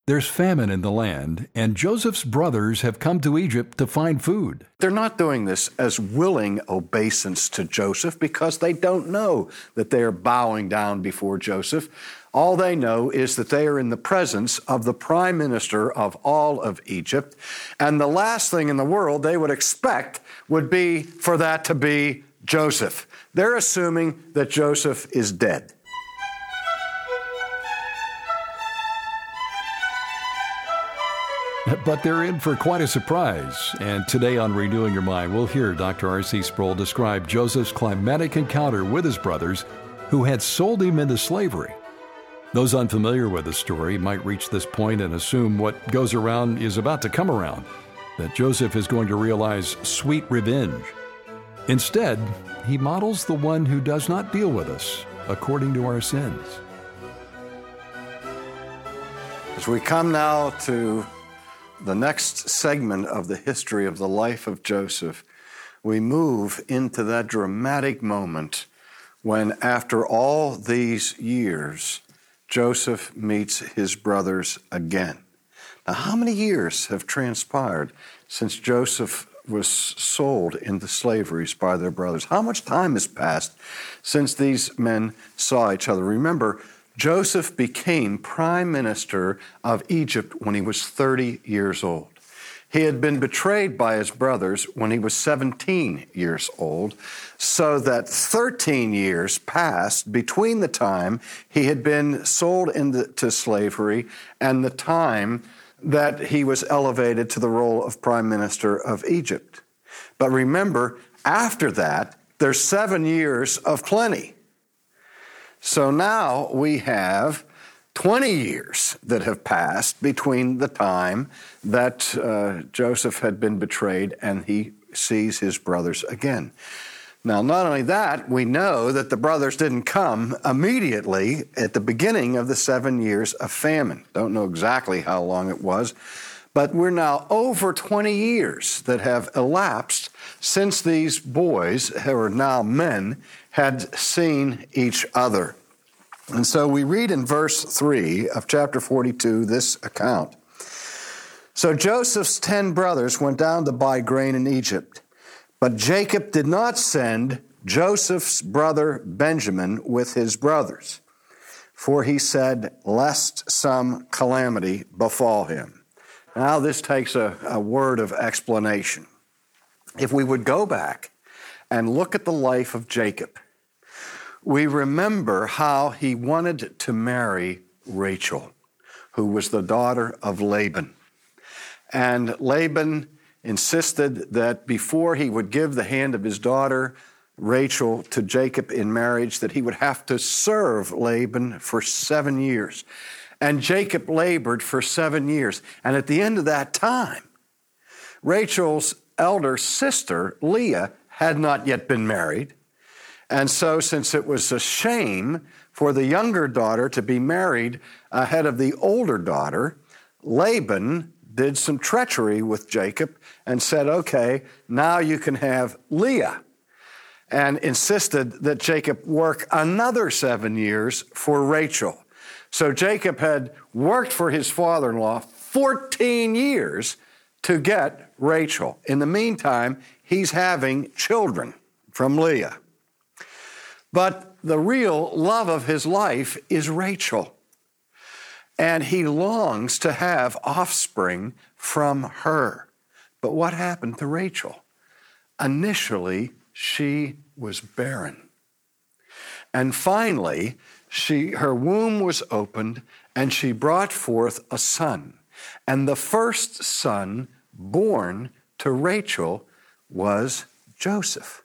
There's famine in the land, and Joseph's brothers have come to Egypt to find food. They're not doing this as willing obeisance to Joseph because they don't know that they are bowing down before Joseph. All they know is that they are in the presence of the prime minister of all of Egypt, and the last thing in the world they would expect would be for that to be Joseph. They're assuming that Joseph is dead. But they're in for quite a surprise. And today on Renewing Your Mind, we'll hear Dr. R.C. Sproul describe Joseph's climatic encounter with his brothers who had sold him into slavery. Those unfamiliar with the story might reach this point and assume what goes around is about to come around, that Joseph is going to realize sweet revenge. Instead, he models the one who does not deal with us according to our sins. As we come now to the next segment of the history of the life of Joseph, we move into that dramatic moment when, after all these years, Joseph meets his brothers again. Now, how many years have transpired since Joseph was sold into slavery by their brothers? How much time has passed since these men saw each other? Remember, Joseph became prime minister of Egypt when he was 30 years old. He had been betrayed by his brothers when he was 17 years old, so that 13 years passed between the time he had been sold into slavery and the time that he was elevated to the role of prime minister of Egypt. But remember, after that, there's 7 years of plenty. So now we have 20 years that have passed between the time that Joseph had been betrayed and he sees his brothers again. Now, not only that, we know that the brothers didn't come immediately at the beginning of the 7 years of famine. Don't know exactly how long it was, but we're now over 20 years that have elapsed since these boys, who are now men, had seen each other. And so we read in verse 3 of chapter 42 this account. So Joseph's 10 brothers went down to buy grain in Egypt, but Jacob did not send Joseph's brother Benjamin with his brothers, for he said, lest some calamity befall him. Now this takes a word of explanation. If we would go back and look at the life of Jacob, we remember how he wanted to marry Rachel, who was the daughter of Laban. And Laban insisted that before he would give the hand of his daughter, Rachel, to Jacob in marriage, that he would have to serve Laban for 7 years. And Jacob labored for 7 years. And at the end of that time, Rachel's elder sister, Leah, had not yet been married. And so, since it was a shame for the younger daughter to be married ahead of the older daughter, Laban did some treachery with Jacob and said, okay, now you can have Leah, and insisted that Jacob work another 7 years for Rachel. So Jacob had worked for his father-in-law 14 years to get Rachel. In the meantime, he's having children from Leah. But the real love of his life is Rachel. And he longs to have offspring from her. But what happened to Rachel? Initially, she was barren. And finally, her womb was opened and she brought forth a son. And the first son born to Rachel was Joseph.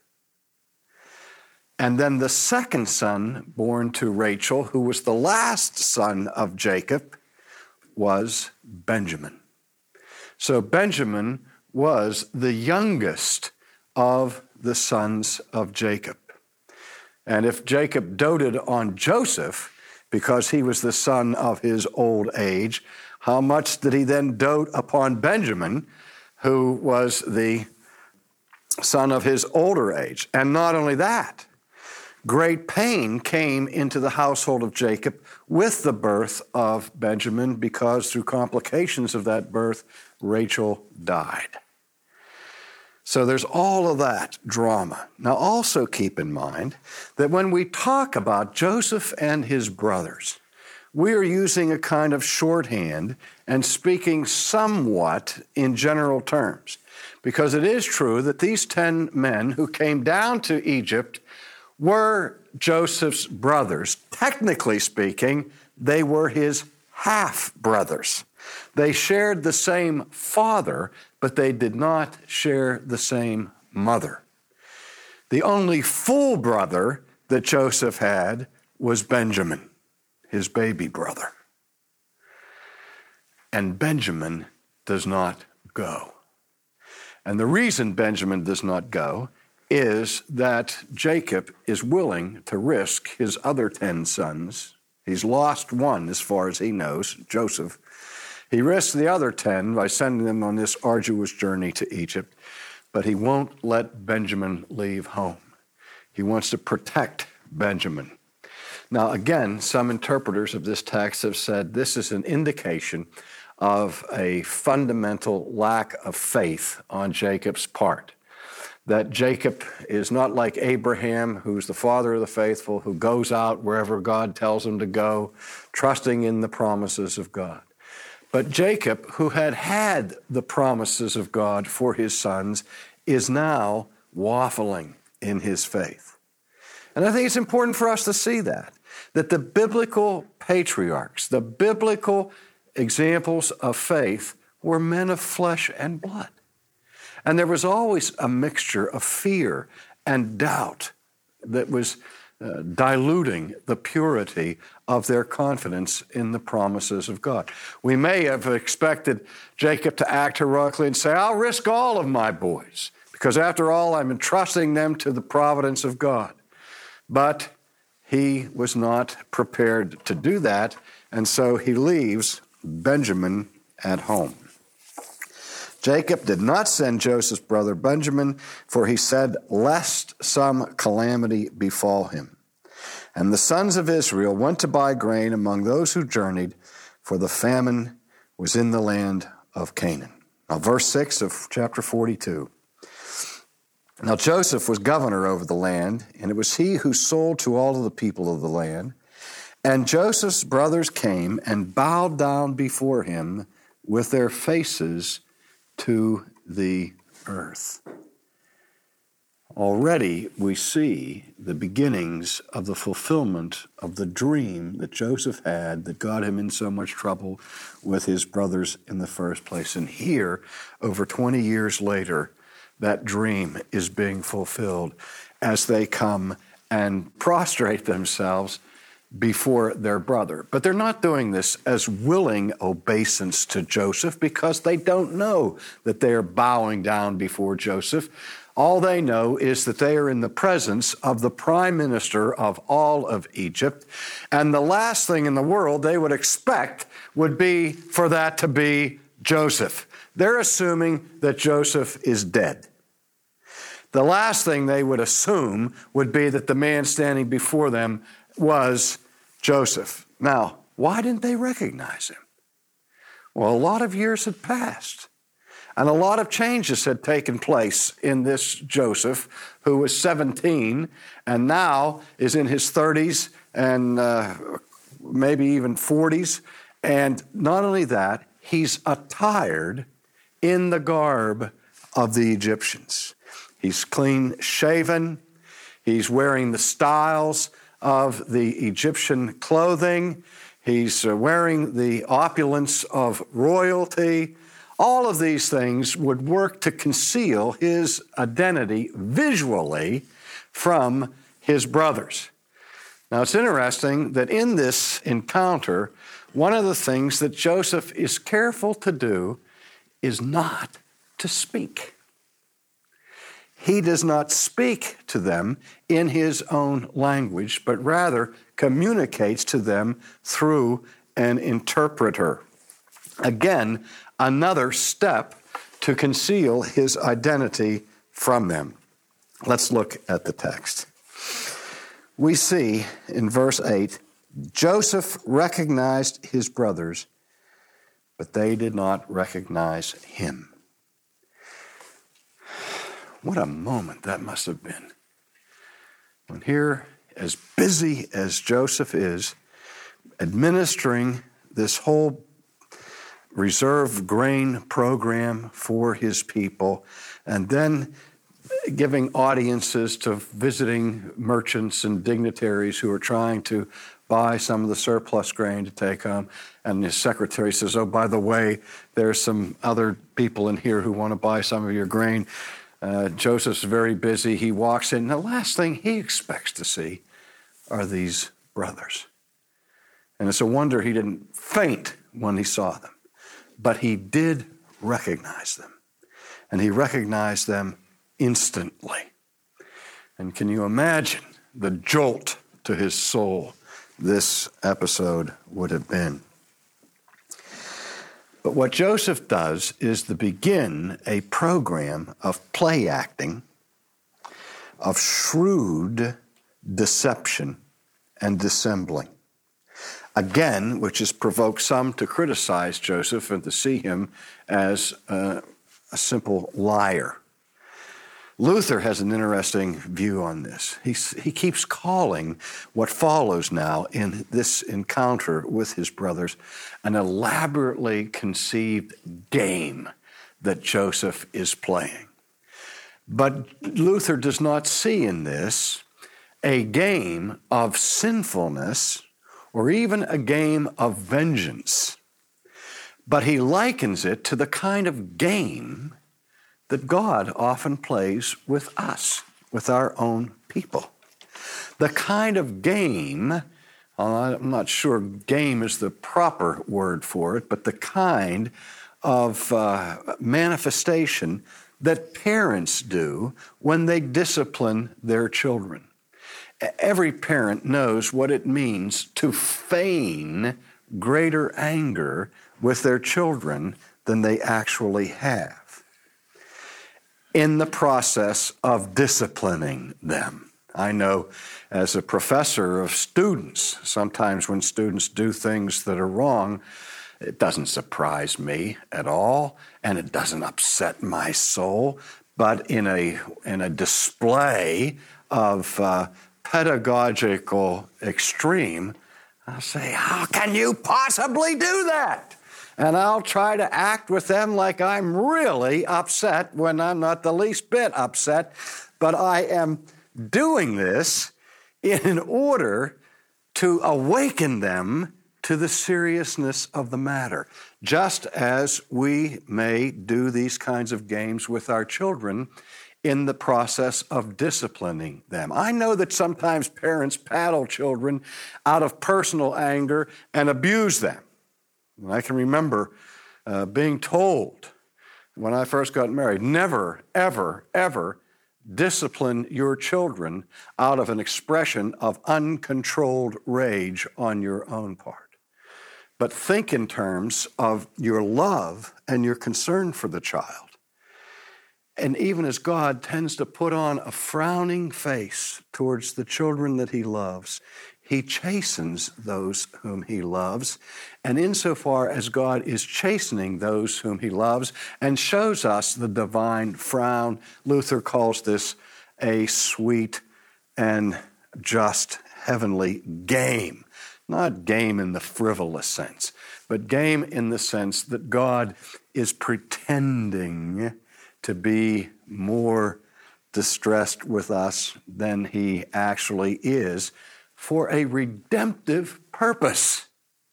And then the second son born to Rachel, who was the last son of Jacob, was Benjamin. So Benjamin was the youngest of the sons of Jacob. And if Jacob doted on Joseph because he was the son of his old age, how much did he then dote upon Benjamin, who was the son of his older age? And not only that, Great pain came into the household of Jacob with the birth of Benjamin, because through complications of that birth, Rachel died. So there's all of that drama. Now also keep in mind that when we talk about Joseph and his brothers, we are using a kind of shorthand and speaking somewhat in general terms, because it is true that these 10 men who came down to Egypt were Joseph's brothers. Technically speaking, they were his half-brothers. They shared the same father, but they did not share the same mother. The only full brother that Joseph had was Benjamin, his baby brother. And Benjamin does not go. And the reason Benjamin does not go is that Jacob is willing to risk his other 10 sons. He's lost one as far as he knows, Joseph. He risks the other 10 by sending them on this arduous journey to Egypt, but he won't let Benjamin leave home. He wants to protect Benjamin. Now, again, some interpreters of this text have said this is an indication of a fundamental lack of faith on Jacob's part. That Jacob is not like Abraham, who's the father of the faithful, who goes out wherever God tells him to go, trusting in the promises of God. But Jacob, who had the promises of God for his sons, is now waffling in his faith. And I think it's important for us to see that the biblical patriarchs, the biblical examples of faith, were men of flesh and blood. And there was always a mixture of fear and doubt that was diluting the purity of their confidence in the promises of God. We may have expected Jacob to act heroically and say, I'll risk all of my boys, because after all, I'm entrusting them to the providence of God. But he was not prepared to do that, and so he leaves Benjamin at home. Jacob did not send Joseph's brother Benjamin, for he said, lest some calamity befall him. And the sons of Israel went to buy grain among those who journeyed, for the famine was in the land of Canaan. Now, verse 6 of chapter 42. Now Joseph was governor over the land, and it was he who sold to all of the people of the land. And Joseph's brothers came and bowed down before him with their faces to the earth. Already we see the beginnings of the fulfillment of the dream that Joseph had that got him in so much trouble with his brothers in the first place. And here, over 20 years later, that dream is being fulfilled as they come and prostrate themselves before their brother. But they're not doing this as willing obeisance to Joseph, because they don't know that they are bowing down before Joseph. All they know is that they are in the presence of the prime minister of all of Egypt, and the last thing in the world they would expect would be for that to be Joseph. They're assuming that Joseph is dead. The last thing they would assume would be that the man standing before them was Joseph. Now, why didn't they recognize him? Well, a lot of years had passed, and a lot of changes had taken place in this Joseph, who was 17 and now is in his 30s and maybe even 40s. And not only that, he's attired in the garb of the Egyptians. He's clean shaven. He's wearing the styles of the Egyptian clothing. He's wearing the opulence of royalty. All of these things would work to conceal his identity visually from his brothers. Now, it's interesting that in this encounter, one of the things that Joseph is careful to do is not to speak. He does not speak to them in his own language, but rather communicates to them through an interpreter. Again, another step to conceal his identity from them. Let's look at the text. we see in verse 8, Joseph recognized his brothers, but they did not recognize him. What a moment that must have been. When here, as busy as Joseph is, administering this whole reserve grain program for his people, and then giving audiences to visiting merchants and dignitaries who are trying to buy some of the surplus grain to take home. And his secretary says, oh, by the way, there's some other people in here who want to buy some of your grain. Joseph's very busy. He walks in. The last thing he expects to see are these brothers. And it's a wonder he didn't faint when he saw them. But he did recognize them. And he recognized them instantly. And can you imagine the jolt to his soul this episode would have been? But what Joseph does is to begin a program of play acting, of shrewd deception and dissembling. Again, which has provoked some to criticize Joseph and to see him as a simple liar. Luther has an interesting view on this. He keeps calling what follows now in this encounter with his brothers an elaborately conceived game that Joseph is playing. But Luther does not see in this a game of sinfulness or even a game of vengeance, but he likens it to the kind of game that God often plays with us, with our own people. The kind of game, I'm not sure game is the proper word for it, but the kind of manifestation that parents do when they discipline their children. Every parent knows what it means to feign greater anger with their children than they actually have in the process of disciplining them. I know as a professor of students, sometimes when students do things that are wrong, it doesn't surprise me at all, and it doesn't upset my soul, but in a display of pedagogical extreme, I'll say, how can you possibly do that? And I'll try to act with them like I'm really upset when I'm not the least bit upset. But I am doing this in order to awaken them to the seriousness of the matter, just as we may do these kinds of games with our children in the process of disciplining them. I know that sometimes parents paddle children out of personal anger and abuse them. And I can remember being told when I first got married, never, ever, ever discipline your children out of an expression of uncontrolled rage on your own part. But think in terms of your love and your concern for the child. And even as God tends to put on a frowning face towards the children that he loves, he chastens those whom he loves. And insofar as God is chastening those whom he loves and shows us the divine frown, Luther calls this a sweet and just heavenly game. Not game in the frivolous sense, but game in the sense that God is pretending to be more distressed with us than he actually is, for a redemptive purpose,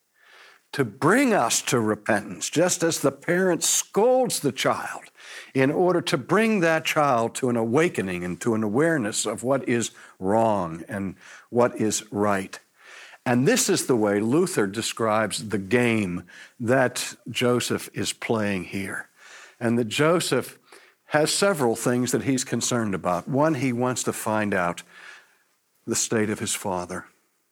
to bring us to repentance, just as the parent scolds the child in order to bring that child to an awakening and to an awareness of what is wrong and what is right. And this is the way Luther describes the game that Joseph is playing here. And that Joseph has several things that he's concerned about. One, he wants to find out the state of his father.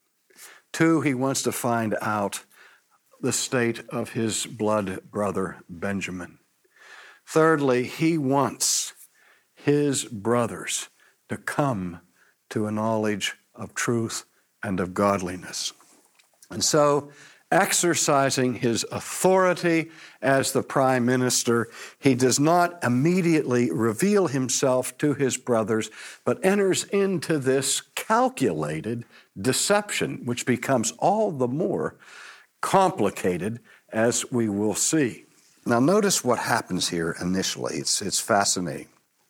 Two, he wants to find out the state of his blood brother Benjamin. Thirdly, he wants his brothers to come to a knowledge of truth and of godliness. And so, exercising his authority as the prime minister, he does not immediately reveal himself to his brothers, but enters into this calculated deception, which becomes all the more complicated as we will see. Now, notice what happens here initially. It's fascinating.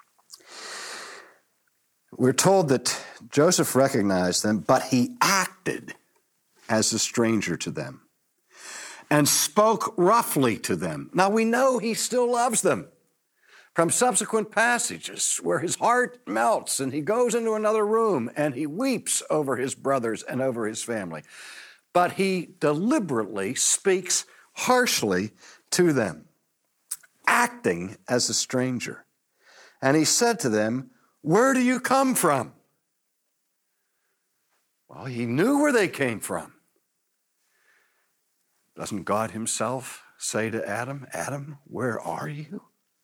We're told that Joseph recognized them, but he acted as a stranger to them and spoke roughly to them. Now, we know he still loves them from subsequent passages where his heart melts and he goes into another room and he weeps over his brothers and over his family. But he deliberately speaks harshly to them, acting as a stranger. And he said to them, "Where do you come from?" Well, he knew where they came from. Doesn't God himself say to Adam, "Adam, where are you?"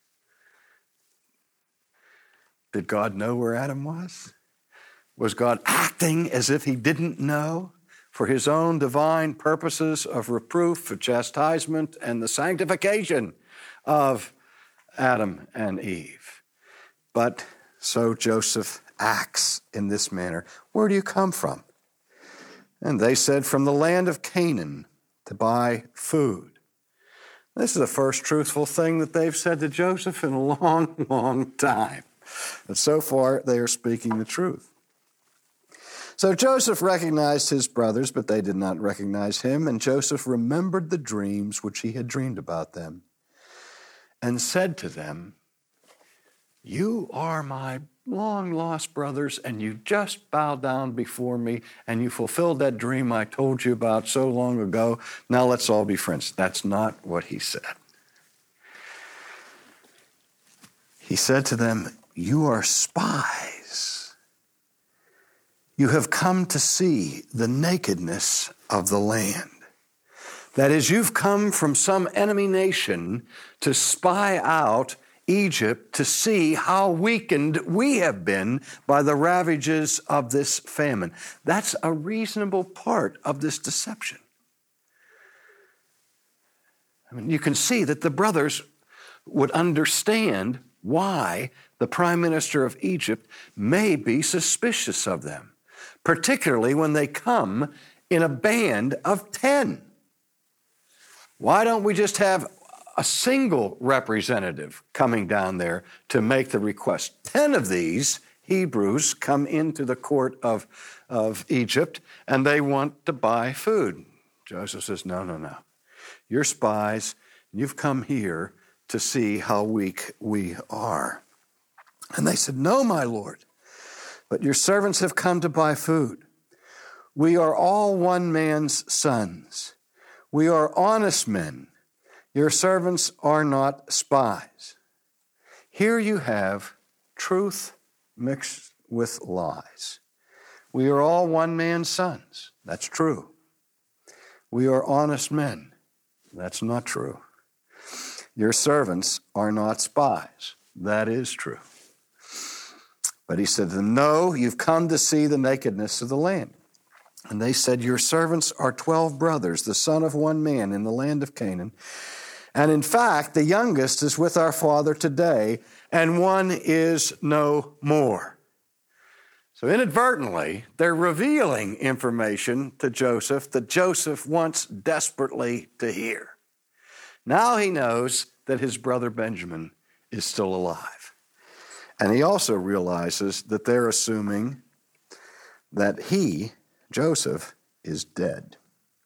Did God know where Adam was? Was God acting as if he didn't know for his own divine purposes of reproof, of chastisement, and the sanctification of Adam and Eve? But so Joseph acts in this manner. "Where do you come from?" And they said, "From the land of Canaan, to buy food." This is the first truthful thing that they've said to Joseph in a long, long time. But so far, they are speaking the truth. So Joseph recognized his brothers, but they did not recognize him. And Joseph remembered the dreams which he had dreamed about them and said to them, "You are my long-lost brothers, and you just bowed down before me, and you fulfilled that dream I told you about so long ago. Now let's all be friends." That's not what he said. He said to them, "You are spies. You have come to see the nakedness of the land." That is, you've come from some enemy nation to spy out Egypt to see how weakened we have been by the ravages of this famine. That's a reasonable part of this deception. I mean, you can see that the brothers would understand why the prime minister of Egypt may be suspicious of them, particularly when they come in a band of 10. Why don't we just have a single representative coming down there to make the request? 10 of these Hebrews come into the court of Egypt, and they want to buy food. Joseph says, no. You're spies. You've come here to see how weak we are. And they said, "No, my lord, but your servants have come to buy food. We are all one man's sons. We are honest men. Your servants are not spies." Here you have truth mixed with lies. We are all one man's sons. That's true. We are honest men. That's not true. Your servants are not spies. That is true. But he said to them, "No, you've come to see the nakedness of the land." And they said, "Your servants are 12 brothers, the son of one man in the land of Canaan. And in fact, the youngest is with our father today, and one is no more." So inadvertently, they're revealing information to Joseph that Joseph wants desperately to hear. Now he knows that his brother Benjamin is still alive. And he also realizes that they're assuming that he, Joseph, is dead.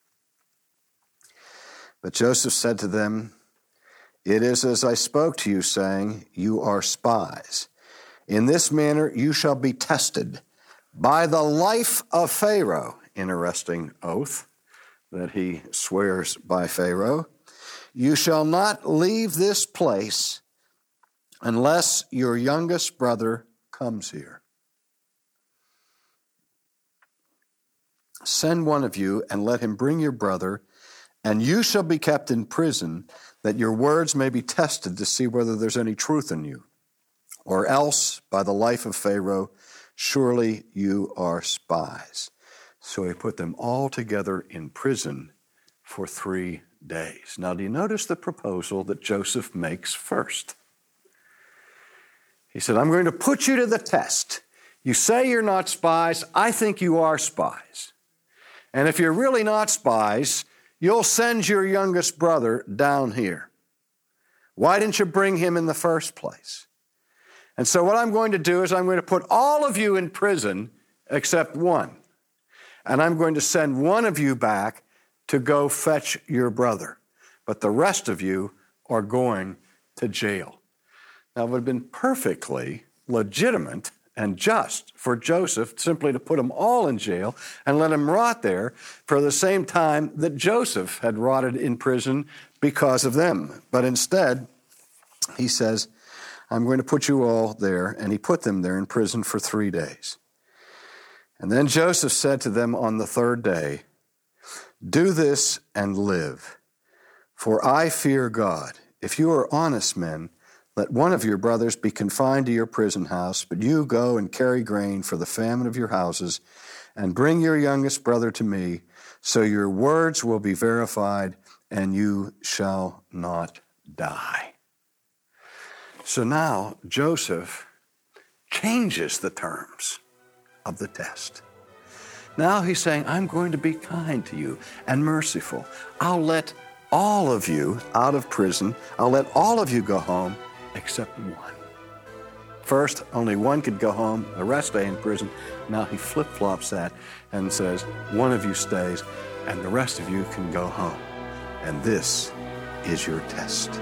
But Joseph said to them, "It is as I spoke to you, saying, you are spies. In this manner you shall be tested by the life of Pharaoh." Interesting oath that he swears by Pharaoh. "You shall not leave this place unless your youngest brother comes here. Send one of you and let him bring your brother, and you shall be kept in prison, that your words may be tested to see whether there's any truth in you. Or else, by the life of Pharaoh, Surely you are spies. So he put them all together in prison for 3 days. Now, do you notice the proposal that Joseph makes first? He said, I'm going to put you to the test. You say you're not spies. I think you are spies. And if you're really not spies, you'll send your youngest brother down here. Why didn't you bring him in the first place? And so what I'm going to do is I'm going to put all of you in prison except one. And I'm going to send one of you back to go fetch your brother. But the rest of you are going to jail. Now, it would have been perfectly legitimate and just for Joseph simply to put them all in jail and let them rot there for the same time that Joseph had rotted in prison because of them. But instead, he says, I'm going to put you all there, and he put them there in prison for 3 days. And then Joseph said to them on the third day, do this and live, for I fear God. If you are honest men, let one of your brothers be confined to your prison house, but you go and carry grain for the famine of your houses, and bring your youngest brother to me, so your words will be verified, and you shall not die. So now Joseph changes the terms of the test. Now he's saying, I'm going to be kind to you and merciful. I'll let all of you out of prison. I'll let all of you go home except one. First, only one could go home, the rest stay in prison. Now he flip-flops that and says, one of you stays and the rest of you can go home. And this is your test.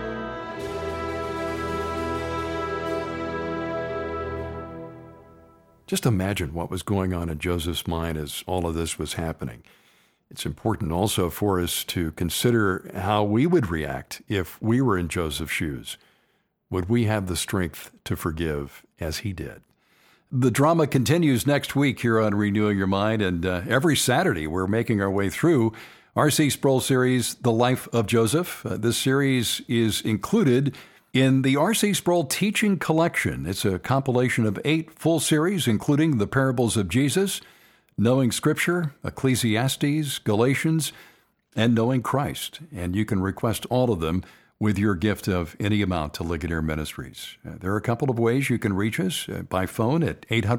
Just imagine what was going on in Joseph's mind as all of this was happening. It's important also for us to consider how we would react if we were in Joseph's shoes. Would we have the strength to forgive as he did? The drama continues next week here on Renewing Your Mind, and every Saturday we're making our way through R.C. Sproul's series, The Life of Joseph. This series is included in the R.C. Sproul Teaching Collection. It's a compilation of 8 full series, including the parables of Jesus, Knowing Scripture, Ecclesiastes, Galatians, and Knowing Christ. And you can request all of them with your gift of any amount to Ligonier Ministries. There are a couple of ways you can reach us by phone at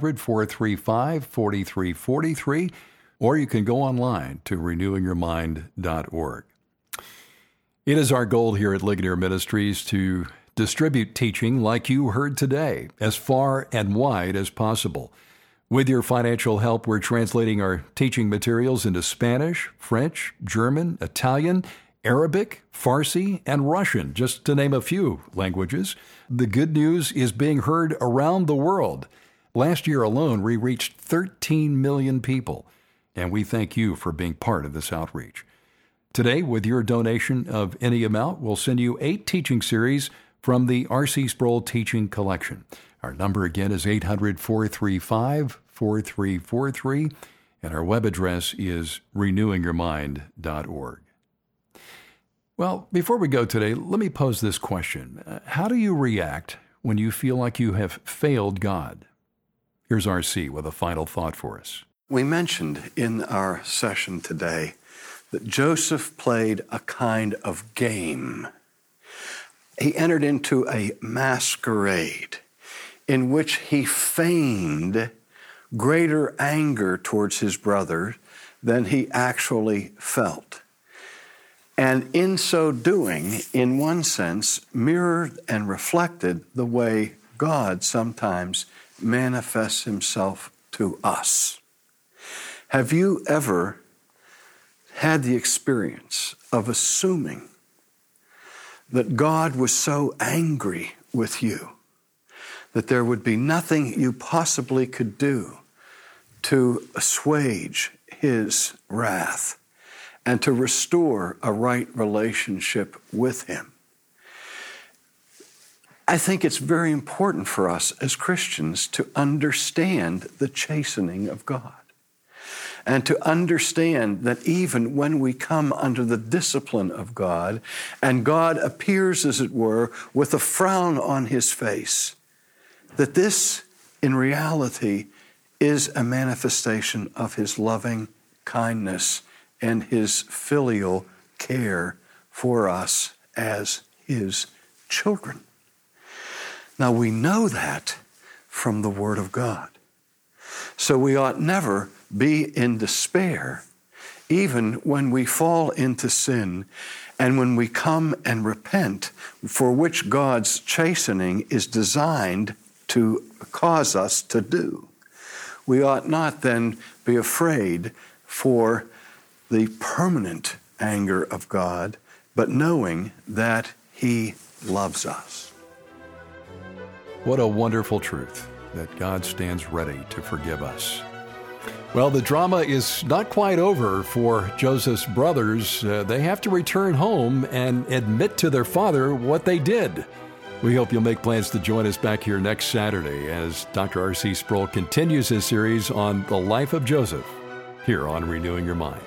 800-435-4343, or you can go online to renewingyourmind.org. It is our goal here at Ligonier Ministries to distribute teaching like you heard today, as far and wide as possible. With your financial help, we're translating our teaching materials into Spanish, French, German, Italian, Arabic, Farsi, and Russian, just to name a few languages. The good news is being heard around the world. Last year alone, we reached 13 million people, and we thank you for being part of this outreach. Today, with your donation of any amount, we'll send you 8 teaching series from the R.C. Sproul Teaching Collection. Our number again is 800-435-4343, and our web address is renewingyourmind.org. Well, before we go today, let me pose this question. How do you react when you feel like you have failed God? Here's R.C. with a final thought for us. We mentioned in our session today that Joseph played a kind of game. He entered into a masquerade in which he feigned greater anger towards his brother than he actually felt. And in so doing, in one sense, mirrored and reflected the way God sometimes manifests himself to us. Have you ever had the experience of assuming that God was so angry with you that there would be nothing you possibly could do to assuage his wrath and to restore a right relationship with him? I think it's very important for us as Christians to understand the chastening of God and to understand that even when we come under the discipline of God and God appears, as it were, with a frown on his face, that this in reality is a manifestation of his loving kindness and his filial care for us as his children. Now we know that from the Word of God. So we ought never be in despair, even when we fall into sin and when we come and repent, for which God's chastening is designed to cause us to do. We ought not then be afraid for the permanent anger of God, but knowing that he loves us. What a wonderful truth, that God stands ready to forgive us. Well, the drama is not quite over for Joseph's brothers. They have to return home and admit to their father what they did. We hope you'll make plans to join us back here next Saturday as Dr. R.C. Sproul continues his series on the life of Joseph here on Renewing Your Mind.